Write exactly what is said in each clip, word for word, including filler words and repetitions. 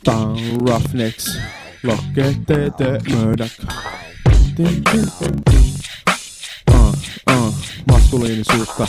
Tää on Roughnecks, Lokke, T T, Murdoch. Uh, uh, maskuliinisuutta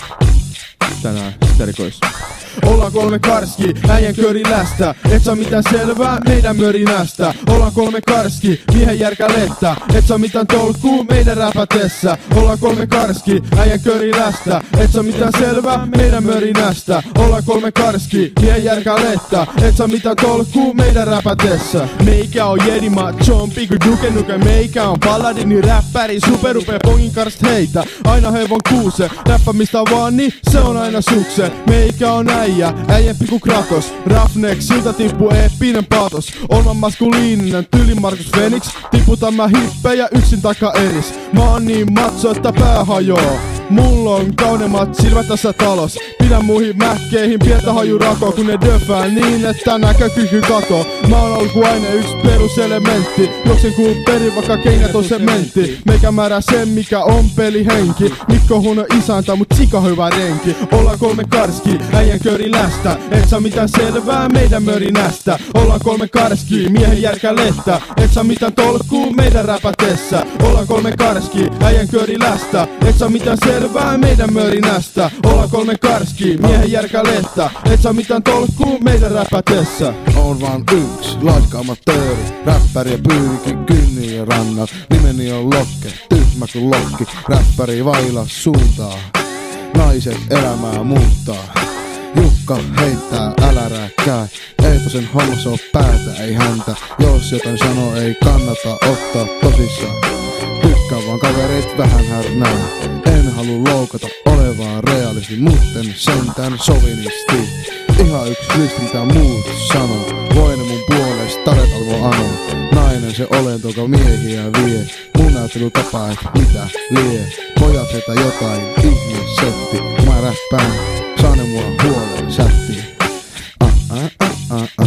tänään sterikois. Ollaan kolme karski, äijän körilästä. Et saa mitään selvää meidän mörinästä. Ollaan kolme karski, miehen järkälettä. Et saa mitään tolkkuu meidän räpätessä. Ollaan kolme karski, äijän körilästä. Et saa mitään selvää meidän mörinästä. Ollaan kolme karski, miehen järkälettä. Et saa mitään tolkkuu meidän räpätessä. Meikä on jedi machon, piku duke nuke. Meikä on paladini räppäri, superupea pongin karst heitä. Aina hevon kuuse, räppämistä vaan niin se on aina sukse. Meikä on äijä, äijempi ku Kratos. Roughnecks, siltä tippuu eeppinen paatos. Olman maskuliininen, tyylin Markus Fenix. Tiputan mä hippejä yksin taikka eris. Mä oon niin matso, että pää hajoo. Mulla on kauneimmat silmät tässä talos. Pidä muihin mäkkeihin pientä hajurakoa, kun ne döfää niin, että näkökyky katoo. Mä oon alkuaine yks peruselementti. Juoksen kuun perin, vaikka kengät on sementti. Meikä määrää sen, mikä on pelihenki. Mikko huono isäntä, mut sika hyvä renki. Ollaan kolme karski, äijän körilästä. Et saa mitään selvää meidän mörinästä. Ollaan kolme karski, miehen järkälettä. Et saa mitään tolkkuu meidän räpätessä. Ollaan kolme karski, äijän körilästä. Et saa mitään selvää meidän mörinästä. Ollaan kolme karski, miehen järkälettä. Et saa mitään tolkkuu meidän räpätessä. On vaan yks, laiska amatööri. Räppäri ja pyykin kynnien rannat. Nimeni on Lokke, tyhmä kun lokki. Räppäri vailla suuntaa. Naiset elämää muuttaa. Jukka heittää, älä rääkkää. Ei tosen hommassa oo päätä, ei häntä. Jos jotain sanoo, ei kannata ottaa tosissaan. Tykkää vaan kaverit vähän härnää. En halua loukata, ole vaan realisti. Mutten sentään sovinisti. Ihan yks listi mitä muut sanoo. Voinen mun puolesta, taret alvo ano. Nainen se olento, joka miehiä vie. Mun ajattelutapa, et mitä lie. Pojat heitä jotain, ihmissetti. Mä räppään, saa ne mua huolen sättiin. Ah, ah, ah, ah, ah.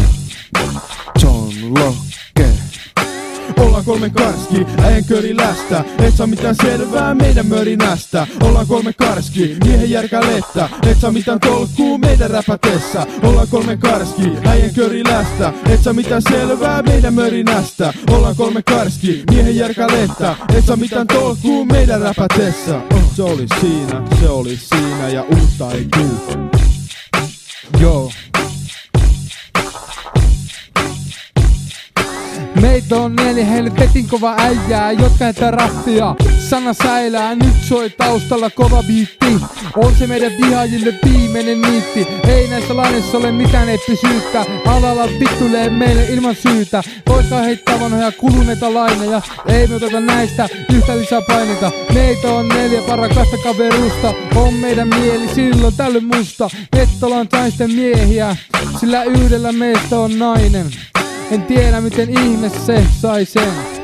John Lokke. Ollaan kolme karski, äijän körilästä. Et saa mitään selvää meidän mörinästä. Ollaan kolme karski, miehen järkälettä. Et saa mitään tolkkuu meidän räpätessä. Ollaan kolme karski, äijän körilästä. Et saa mitään selvää meidän mörinästä. Ollaan kolme karski, miehen järkälettä. Et saa mitään tolkkuu meidän räpätessä. Oh, se oli siinä, se oli siinä ja uutta ei tuu. Joo. Meitä on neljä helvetin kova äijää, jotka heitä rappia. Sana säilää, nyt soi taustalla kova biitti. On se meidän vihaajille viimeinen niitti. Ei näissä laineissa ole mitään eettisyyttä. Alalla vittuilee meille ilman syytä. Voitkaa heittää vanhoja kuluneita laineja. Ei me oteta näistä yhtä lisää paineita. Meitä on neljä parakasta kaverusta. On meidän mieli silloin tällöin musta. Mettola on naisten miehiä, sillä yhdellä meistä on nainen. En tiedä miten ihme se sai sen.